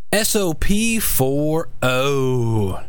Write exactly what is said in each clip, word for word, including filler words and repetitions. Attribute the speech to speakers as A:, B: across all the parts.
A: S O P four oh.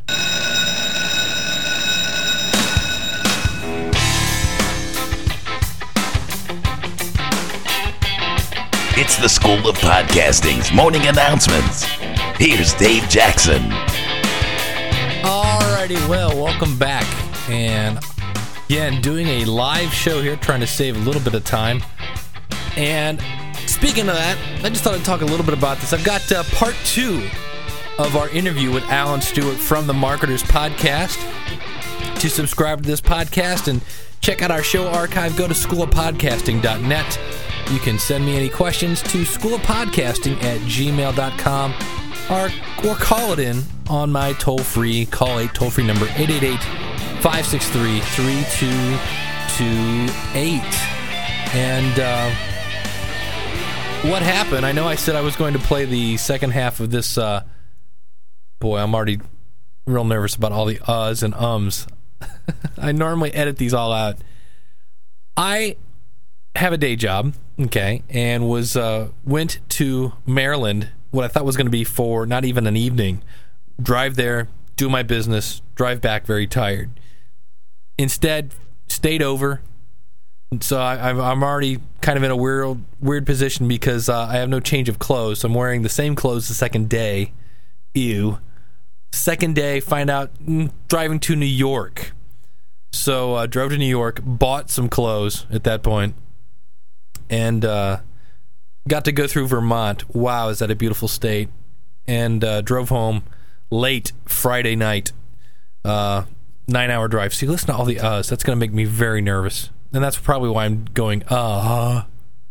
B: It's the School of Podcasting's morning announcements. Here's Dave Jackson.
A: Alrighty, well, welcome back. And again, doing a live show here, trying to save a little bit of time. And speaking of that, I just thought I'd talk a little bit about this. I've got uh, part two of our interview with Alan Stewart from the Marketers Podcast. To subscribe to this podcast and check out our show archive, go to school of podcasting dot net. You can send me any questions to school of podcasting at gmail dot com or, or call it in on my toll-free, call eight toll-free number, eight eight eight, five six three, three two two eight. And uh, what happened, I know I said I was going to play the second half of this. Uh, boy, I'm already real nervous about all the uhs and ums. I normally edit these all out. I have a day job, okay, and was uh, went to Maryland, what I thought was going to be for not even an evening. Drive there, do my business, drive back very tired. Instead, stayed over. So I, I'm already kind of in a weird weird position because uh, I have no change of clothes. So I'm wearing the same clothes the second day. Ew. Second day, find out, mm, driving to New York. So uh, drove to New York, bought some clothes at that point, and uh, got to go through Vermont. Wow, is that a beautiful state. And uh, drove home late Friday night. Uh, nine-hour drive. See, listen to all the uhs. That's going to make me very nervous. And that's probably why I'm going, uh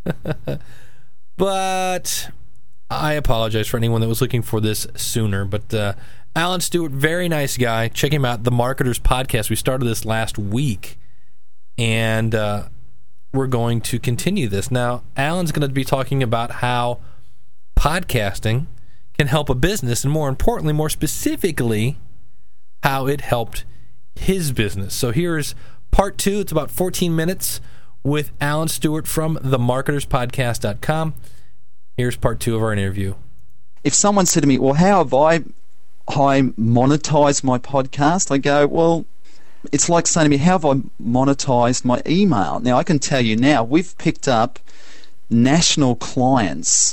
A: But I apologize for anyone that was looking for this sooner. But uh, Alan Stewart, very nice guy. Check him out, the Marketers Podcast. We started this last week. And uh, we're going to continue this. Now, Alan's going to be talking about how podcasting can help a business, and more importantly, more specifically, how it helped his business. So here's part two. It's about fourteen minutes with Alan Stewart from the marketers podcast dot com. Here's part two of our interview.
C: If someone said to me, well, how have I, I monetized my podcast? I go, well, it's like saying to me, how have I monetized my email? Now, I can tell you now, we've picked up national clients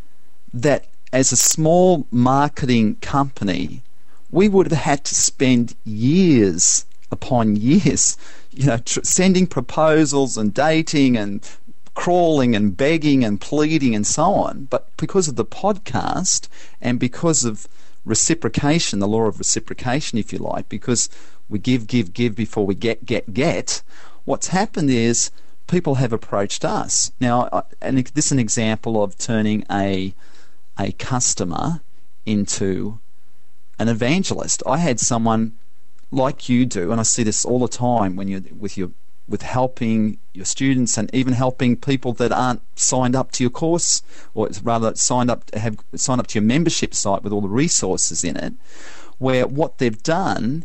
C: that as a small marketing company, we would have had to spend years upon years, you know, tr- sending proposals and dating and crawling and begging and pleading and so on. But because of the podcast and because of reciprocation, the law of reciprocation, if you like, because we give, give, give before we get, get, get, what's happened is people have approached us. Now, and this is an example of turning a a customer into an evangelist. I had someone like you do, and I see this all the time when you're with your with helping your students and even helping people that aren't signed up to your course, or rather signed up to have signed up to your membership site with all the resources in it, where what they've done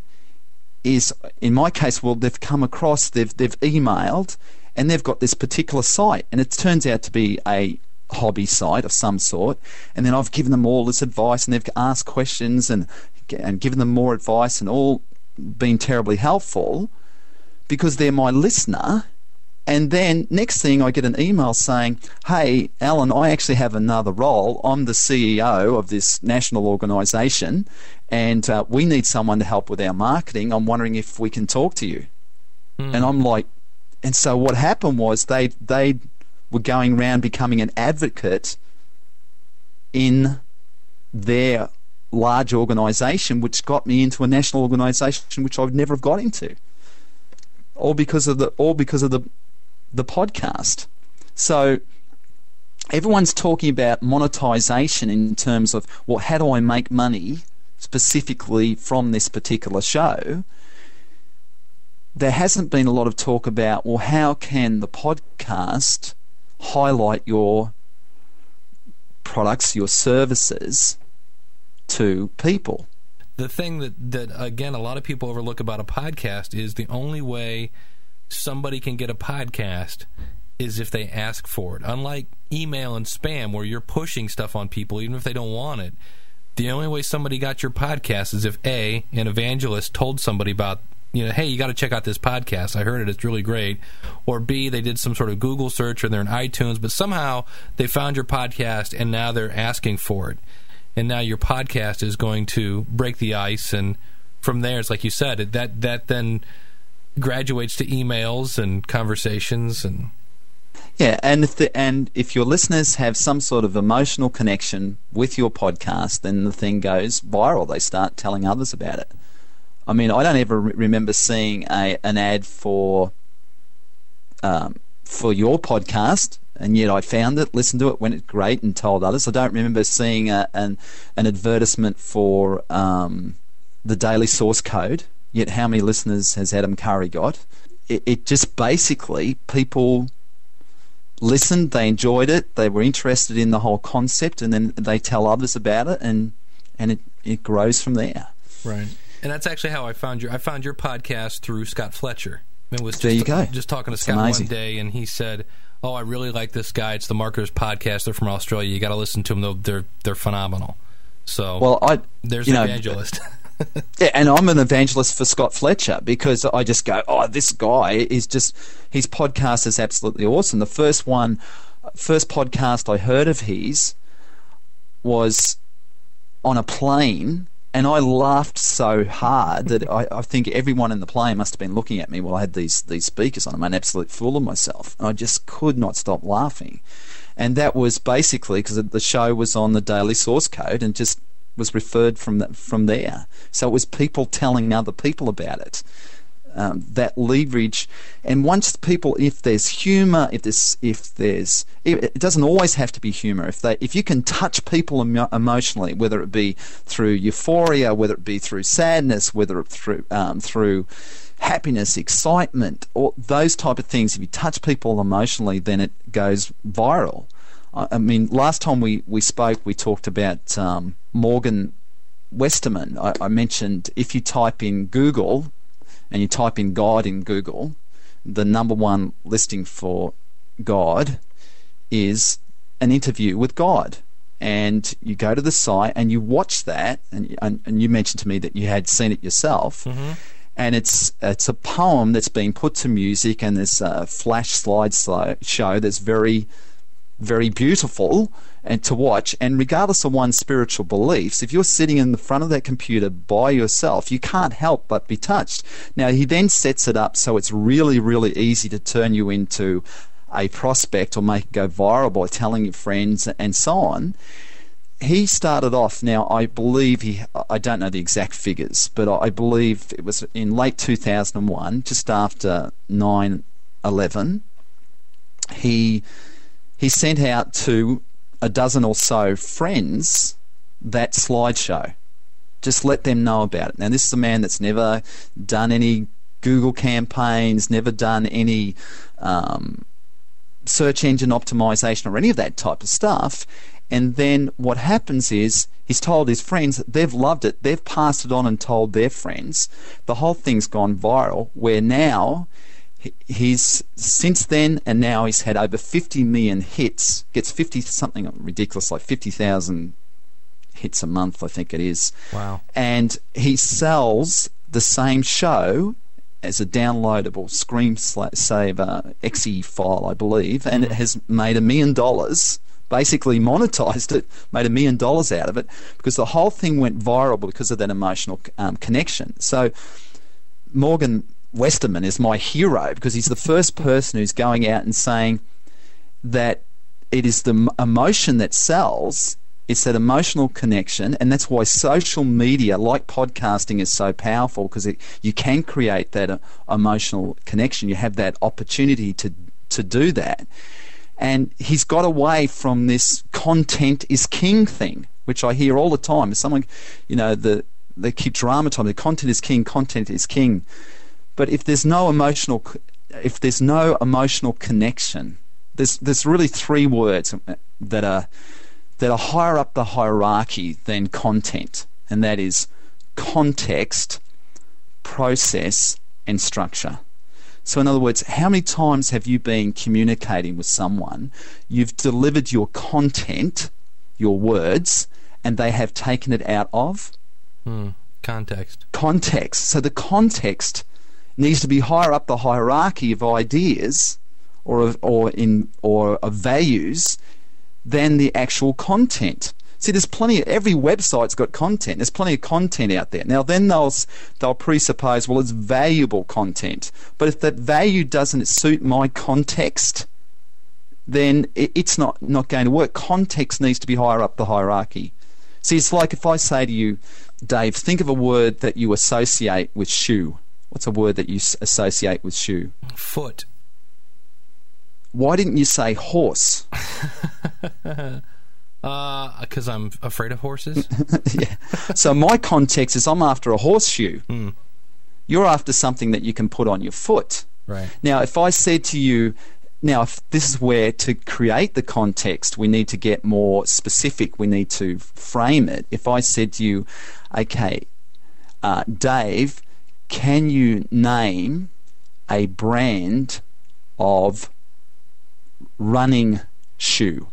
C: is, in my case, well, they've come across, they've they've emailed, and they've got this particular site, and it turns out to be a hobby site of some sort, and then I've given them all this advice, and they've asked questions and and given them more advice, and all been terribly helpful because they're my listener. And then next thing I get an email saying, hey Alan, I actually have another role. I'm the C E O of this national organisation, and uh, we need someone to help with our marketing. I'm wondering if we can talk to you. Mm. And I'm like, and so what happened was they they were going around becoming an advocate in their large organisation, which got me into a national organisation which I would never have got into, all because of the all because of the the podcast. So everyone's talking about monetization in terms of, well, how do I make money specifically from this particular show? There hasn't been a lot of talk about, well, how can the podcast highlight your products, your services to people.
A: The thing that, that, again, a lot of people overlook about a podcast is the only way somebody can get a podcast is if they ask for it. Unlike email and spam, where you're pushing stuff on people even if they don't want it, the only way somebody got your podcast is if A, an evangelist told somebody about, you know, hey, you got to check out this podcast. I heard it. It's really great. Or B, they did some sort of Google search or they're in iTunes, but somehow they found your podcast and now they're asking for it. And now your podcast is going to break the ice. And from there, it's like you said, that that then graduates to emails and conversations. And
C: yeah, and if the, and if your listeners have some sort of emotional connection with your podcast, then the thing goes viral. They start telling others about it. I mean, I don't ever re- remember seeing a an ad for um, for your podcast, and yet I found it, listened to it, went it great, and told others. I don't remember seeing a, an an advertisement for um, the Daily Source Code. Yet, how many listeners has Adam Curry got? It, it just basically people listened, they enjoyed it, they were interested in the whole concept, and then they tell others about it, and and it, it grows from there.
A: Right. And that's actually how I found your I found your podcast through Scott Fletcher. It was just,
C: there you go.
A: Just talking to
C: It's
A: Scott
C: amazing.
A: one day, and he said, "Oh, I really like this guy. It's the Marketers Podcast. They're from Australia. You got to listen to them. They're they're, they're phenomenal." So,
C: well, I
A: there's
C: you
A: an
C: know,
A: evangelist.
C: Yeah, and I'm an evangelist for Scott Fletcher because I just go, oh, this guy is just, his podcast is absolutely awesome. The first one, first podcast I heard of his was on a plane, and I laughed so hard that I, I think everyone in the plane must have been looking at me while I had these these speakers on. I'm an absolute fool of myself. And I just could not stop laughing. And that was basically because the show was on the Daily Source Code and just was referred from that, from there. So it was people telling other people about it. Um, that leverage, and once people, if there's humour, if there's, if there's, it doesn't always have to be humour. If they, if you can touch people emo- emotionally, whether it be through euphoria, whether it be through sadness, whether it through um, through happiness, excitement, or those type of things, if you touch people emotionally, then it goes viral. I mean, last time we, we spoke, we talked about um, Morgan Westerman. I, I mentioned if you type in Google and you type in God in Google, the number one listing for God is an interview with God. And you go to the site and you watch that, and, and, and you mentioned to me that you had seen it yourself. Mm-hmm. And it's it's a poem that's been put to music, and there's a flash slide show that's very... very beautiful and to watch, and regardless of one's spiritual beliefs, if you're sitting in the front of that computer by yourself, you can't help but be touched. Now, he then sets it up so it's really, really easy to turn you into a prospect or make it go viral by telling your friends and so on. He started off, now I believe he, I don't know the exact figures, but I believe it was in late two thousand one, just after nine eleven, he He sent out to a dozen or so friends that slideshow. Just let them know about it. Now, this is a man that's never done any Google campaigns, never done any um, search engine optimization or any of that type of stuff. And then what happens is he's told his friends, they've loved it, they've passed it on and told their friends. The whole thing's gone viral, where now... He's since then and now he's had over fifty million hits. Gets fifty something ridiculous, like fifty thousand hits a month, I think it is.
A: Wow!
C: And he sells the same show as a downloadable screensaver X E file, I believe, and mm-hmm. it has made a million dollars. Basically monetized it, made a million dollars out of it because the whole thing went viral because of that emotional um, connection. So Morgan Westerman is my hero because he's the first person who's going out and saying that it is the emotion that sells. It's that emotional connection, and that's why social media, like podcasting, is so powerful because you can create that uh, emotional connection. You have that opportunity to to do that. And he's got away from this content is king thing, which I hear all the time. If someone, you know, the they keep dramatizing, the content is king, content is king. But if there's no emotional, if there's no emotional connection, there's there's really three words that are that are higher up the hierarchy than content, and that is context, process, and structure. So in other words, how many times have you been communicating with someone, you've delivered your content, your words, and they have taken it out of
A: Hmm. Context.
C: context. So the context needs to be higher up the hierarchy of ideas or of, or in or of values than the actual content. See, there's plenty of, every website's got content. There's plenty of content out there. Now then they'll they'll presuppose, well, it's valuable content. But if that value doesn't suit my context, then it, it's not, not going to work. Context needs to be higher up the hierarchy. See, it's like if I say to you, Dave, think of a word that you associate with shoe. What's a word that you s- associate with shoe?
A: Foot.
C: Why didn't you say horse?
A: Uh, because I'm afraid of horses.
C: Yeah. So my context is I'm after a horseshoe.
A: Mm.
C: You're after something that you can put on your foot.
A: Right.
C: Now, if I said to you, now if this is where to create the context, we need to get more specific. We need to frame it. If I said to you, okay, uh, Dave, can you name a brand of running shoe?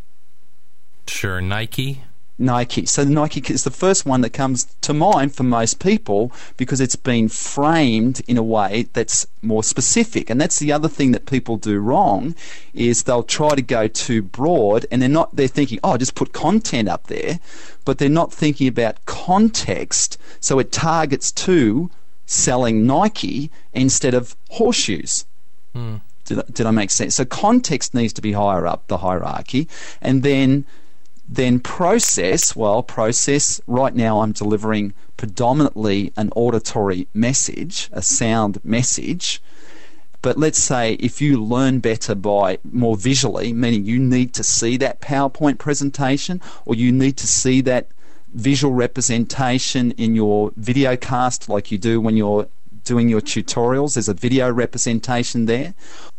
A: Sure. Nike.
C: Nike. So Nike is the first one that comes to mind for most people because it's been framed in a way that's more specific. And that's the other thing that people do wrong is they'll try to go too broad and they're not they're thinking, oh, just put content up there, but they're not thinking about context. So it targets to selling Nike instead of horseshoes.
A: Hmm.
C: Did, I- did I make sense? So context needs to be higher up the hierarchy, and then Then process, well, process, right now I'm delivering predominantly an auditory message, a sound message. But let's say if you learn better by more visually, meaning you need to see that PowerPoint presentation or you need to see that visual representation in your video cast like you do when you're doing your tutorials, there's a video representation there.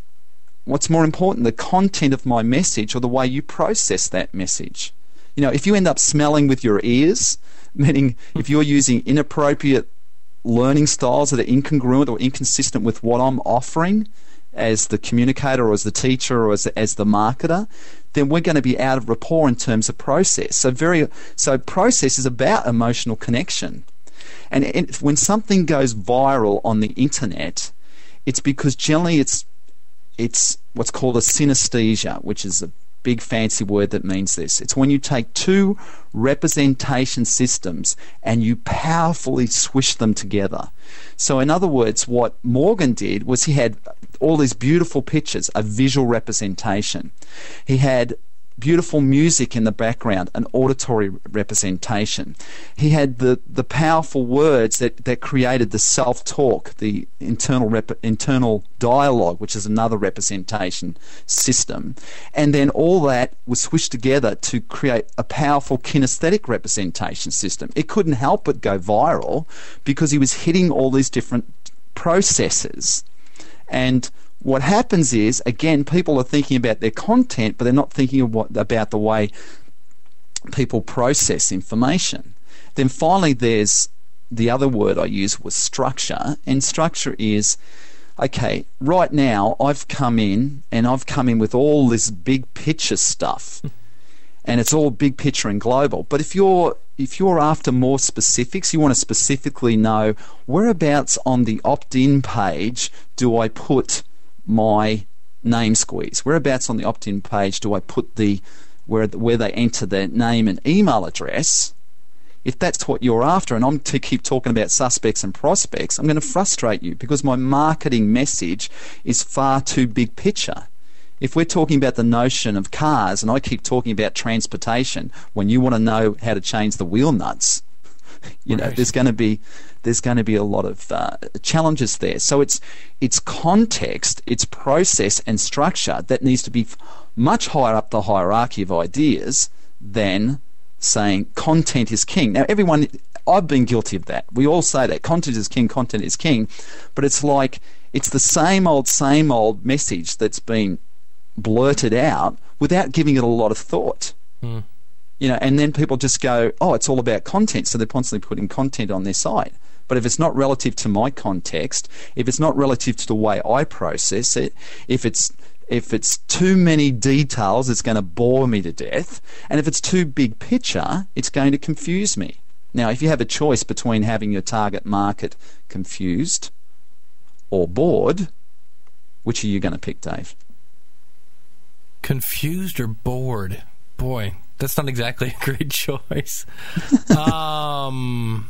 C: What's more important, the content of my message or the way you process that message? You know, if you end up smelling with your ears, meaning if you're using inappropriate learning styles that are incongruent or inconsistent with what I'm offering as the communicator or as the teacher or as the, as the marketer, then we're going to be out of rapport in terms of process. So very, so process is about emotional connection. And it, when something goes viral on the internet, it's because generally it's it's what's called a synesthesia, which is a big fancy word that means this. It's when you take two representation systems and you powerfully swish them together. So in other words, what Morgan did was he had all these beautiful pictures, a visual representation. He had beautiful music in the background, an auditory representation. He had the, the powerful words that, that created the self-talk, the internal rep, internal dialogue, which is another representation system. And then all that was swished together to create a powerful kinesthetic representation system. It couldn't help but go viral because he was hitting all these different processes. And what happens is, again, people are thinking about their content, but they're not thinking of what, about the way people process information. Then finally, there's the other word I used was structure, and structure is, okay, right now I've come in and I've come in with all this big picture stuff, and it's all big picture and global. But if you're if you're after more specifics, you want to specifically know whereabouts on the opt-in page do I put my name squeeze? Whereabouts on the opt-in page do I put the where where they enter their name and email address? If that's what you're after, and I'm to keep talking about suspects and prospects, I'm going to frustrate you because my marketing message is far too big picture. If we're talking about the notion of cars and I keep talking about transportation when you want to know how to change the wheel nuts, you know,
A: Right.
C: there's going to be there's going to be a lot of uh, challenges there. So it's it's context, it's process and structure that needs to be f- much higher up the hierarchy of ideas than saying content is king. Now, everyone, I've been guilty of that. We all say that content is king, content is king, but it's like it's the same old, same old message that's been blurted out without giving it a lot of thought.
A: Hmm.
C: You know, and then people just go, oh, it's all about content, so they're constantly putting content on their site. But if it's not relative to my context, if it's not relative to the way I process it, if it's If it's too many details, it's going to bore me to death. And if it's too big picture, it's going to confuse me. Now, if you have a choice between having your target market confused or bored, which are you going to pick, Dave?
A: Confused or bored? Boy, that's not exactly a great choice. um,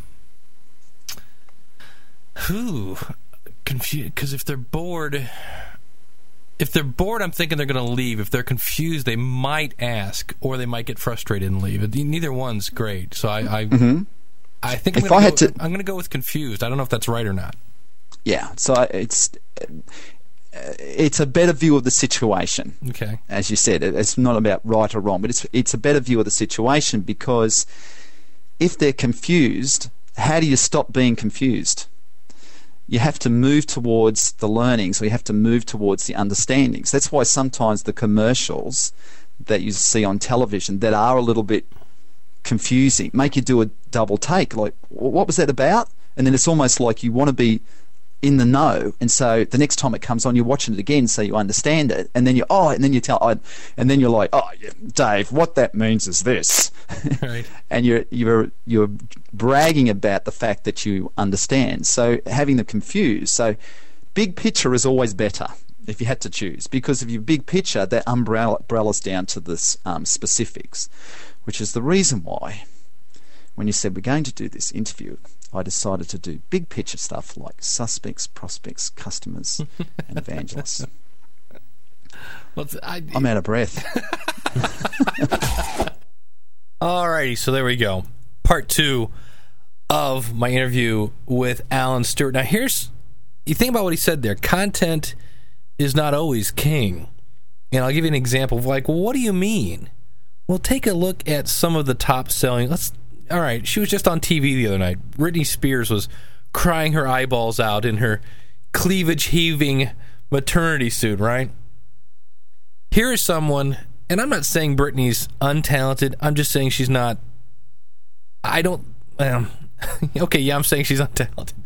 A: who? Confused? Because if they're bored, if they're bored, I'm thinking they're going to leave. If they're confused, they might ask, or they might get frustrated and leave. Neither one's great. So I, I, mm-hmm. I think I'm
C: if I had
A: go,
C: to,
A: I'm going to go with confused. I don't know if that's right or not.
C: Yeah. So it's. It's a better view of the situation.
A: Okay. As
C: you said, it's not about right or wrong, but it's it's a better view of the situation, because if they're confused, how do you stop being confused? You have to move towards the learnings, or you have to move towards the understandings. That's why sometimes the commercials that you see on television that are a little bit confusing make you do a double take, like, what was that about? And then it's almost like you want to be in the know, and so the next time it comes on, you're watching it again so you understand it, and then you oh, and then you tell, oh, and then you're like, oh, Dave, what that means is this,
A: right.
C: And you're you're you're bragging about the fact that you understand. So having them confused. So big picture is always better if you had to choose, because if you big picture, that umbrella umbrellas down to this um, specifics, which is the reason why when you said we're going to do this interview, I decided to do big picture stuff like suspects, prospects, customers, and evangelists.
A: Well, I,
C: I'm out of breath.
A: Alrighty, so there we go. Part two of my interview with Alan Stewart. Now, here's, you think about what he said there. Content is not always king. And I'll give you an example of, like, well, what do you mean? Well, take a look at some of the top selling. Let's. All right, she was just on T V the other night. Britney Spears was crying her eyeballs out in her cleavage-heaving maternity suit, right? Here is someone, and I'm not saying Britney's untalented. I'm just saying she's not. I don't. Um, okay, yeah, I'm saying she's untalented.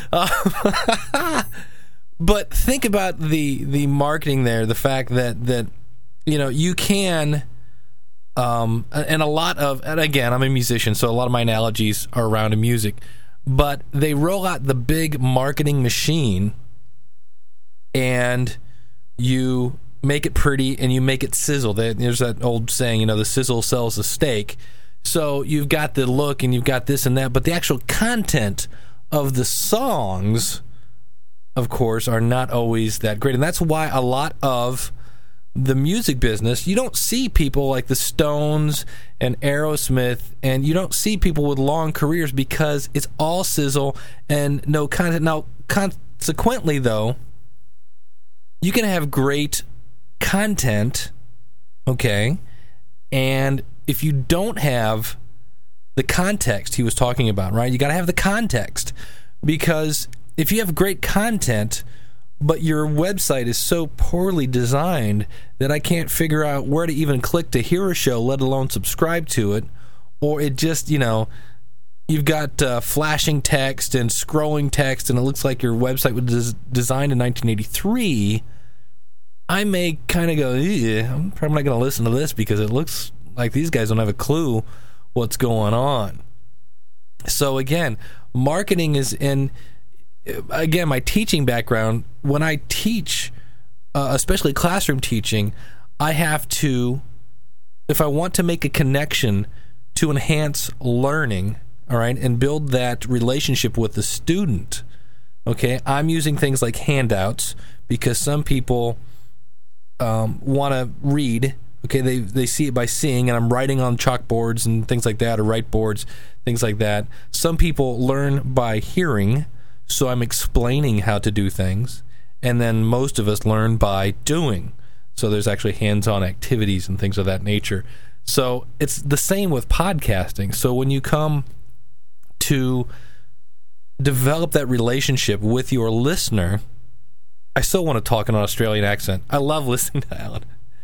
A: Uh, but think about the the marketing there. The fact that that you know you can. Um, and a lot of, and again, I'm a musician, so a lot of my analogies are around music, but they roll out the big marketing machine and you make it pretty and you make it sizzle. There's that old saying, you know, the sizzle sells the steak. So you've got the look and you've got this and that, but the actual content of the songs, of course, are not always that great. And that's why a lot of the music business, you don't see people like the Stones and Aerosmith, and you don't see people with long careers because it's all sizzle and no content. Now, consequently, though, you can have great content, okay, and if you don't have the context he was talking about, right, you got to have the context, because if you have great content but your website is so poorly designed that I can't figure out where to even click to hear a show, let alone subscribe to it, or it just, you know, you've got uh, flashing text and scrolling text, and it looks like your website was des- designed in nineteen eighty-three, I may kind of go, I'm probably not going to listen to this because it looks like these guys don't have a clue what's going on. So again, marketing is in... Again, my teaching background, when I teach, uh, especially classroom teaching, I have to, if I want to make a connection to enhance learning, all right, and build that relationship with the student, okay, I'm using things like handouts because some people um, want to read, okay, they, they see it by seeing, and I'm writing on chalkboards and things like that, or whiteboards, things like that. Some people learn by hearing, so I'm explaining how to do things, and then most of us learn by doing. So there's actually hands-on activities and things of that nature. So it's the same with podcasting. So when you come to develop that relationship with your listener, I still want to talk in an Australian accent. I love listening to Alan.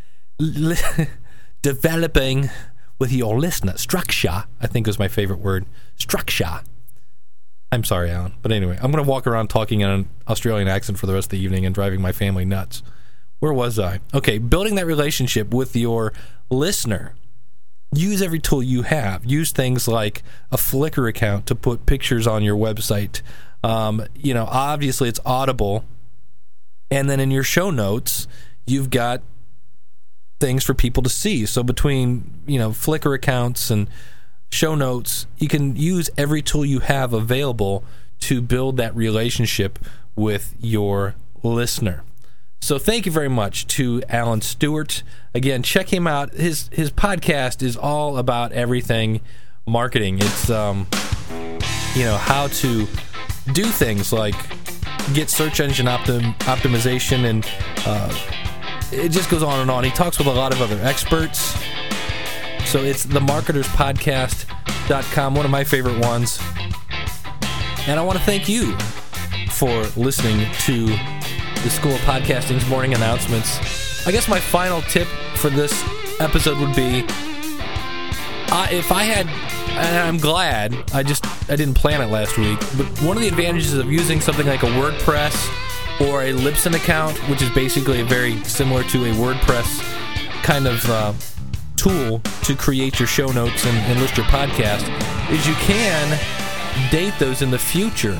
A: L- developing with your listener. Structure, I think is my favorite word. Structure. I'm sorry, Alan. But anyway, I'm going to walk around talking in an Australian accent for the rest of the evening and driving my family nuts. where was I? Okay, building that relationship with your listener. Use every tool you have. Use things like a Flickr account to put pictures on your website. Um, you know, obviously it's Audible. And then in your show notes, you've got things for people to see. So between, you know, Flickr accounts and show notes, you can use every tool you have available to build that relationship with your listener. So thank you very much to Alan Stewart. Again, check him out. His his podcast is all about everything marketing. It's um, you know, how to do things like get search engine optim- optimization, and uh, it just goes on and on. He talks with a lot of other experts. So it's the marketers podcast dot com, one of my favorite ones. And I want to thank you for listening to the School of Podcasting's morning announcements. I guess my final tip for this episode would be, uh, if I had, and I'm glad, I just, I didn't plan it last week, but one of the advantages of using something like a WordPress or a Libsyn account, which is basically very similar to a WordPress kind of uh, tool to create your show notes and, and list your podcast, is you can date those in the future.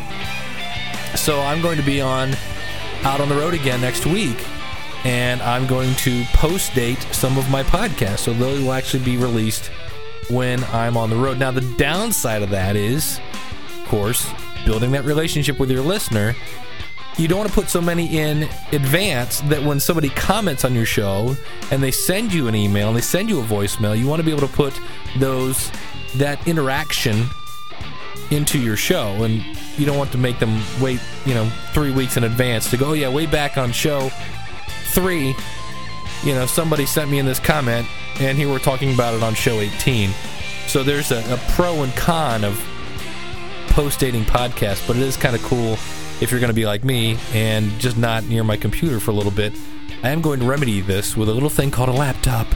A: So I'm going to be on out on the road again next week, and I'm going to post date some of my podcasts, so they will actually be released when I'm on the road. Now, the downside of that is, of course, building that relationship with your listener. You don't want to put so many in advance that when somebody comments on your show and they send you an email and they send you a voicemail, you want to be able to put those that interaction into your show, and you don't want to make them wait, you know, three weeks in advance to go, oh yeah, way back on show three, you know, somebody sent me in this comment, and here we're talking about it on show eighteen. So there's a, a pro and con of post-dating podcasts, but it is kind of cool if you're going to be like me and just not near my computer for a little bit. I am going to remedy this with a little thing called a laptop.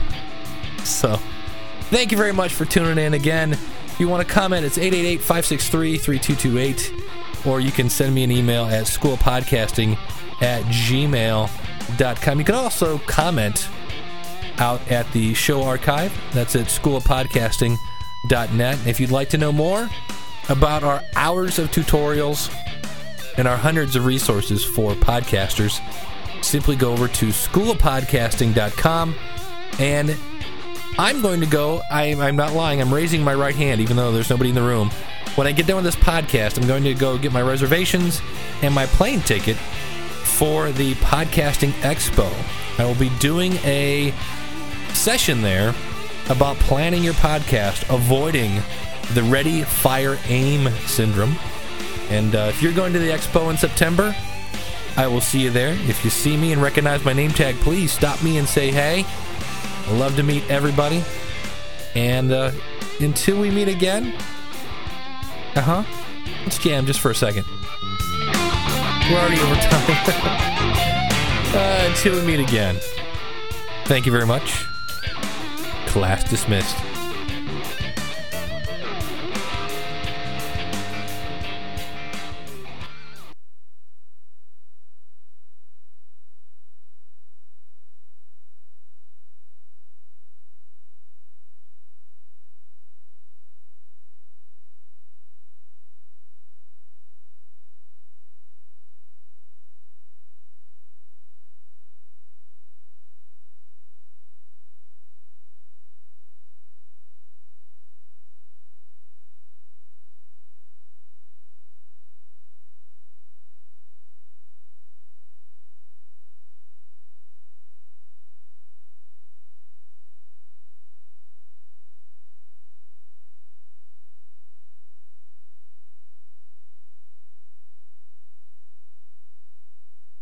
A: So thank you very much for tuning in again. If you want to comment, it's eight eight eight, five six three, three two two eight, or you can send me an email at schoolpodcasting at gmail dot com. You can also comment out at the show archive. That's at school of podcasting dot net. If you'd like to know more about our hours of tutorials and our hundreds of resources for podcasters, simply go over to school of podcasting dot com. And I'm going to go, I, I'm not lying, I'm raising my right hand even though there's nobody in the room. When I get done with this podcast, I'm going to go get my reservations and my plane ticket for the Podcasting Expo. I will be doing a session there about planning your podcast, avoiding the ready, fire, aim syndrome. And uh, if you're going to the Expo in September, I will see you there. If you see me and recognize my name tag, please stop me and say hey. I'd love to meet everybody. And uh, until we meet again, uh-huh, let's jam just for a second. We're already over time. uh, until we meet again, thank you very much. Class dismissed.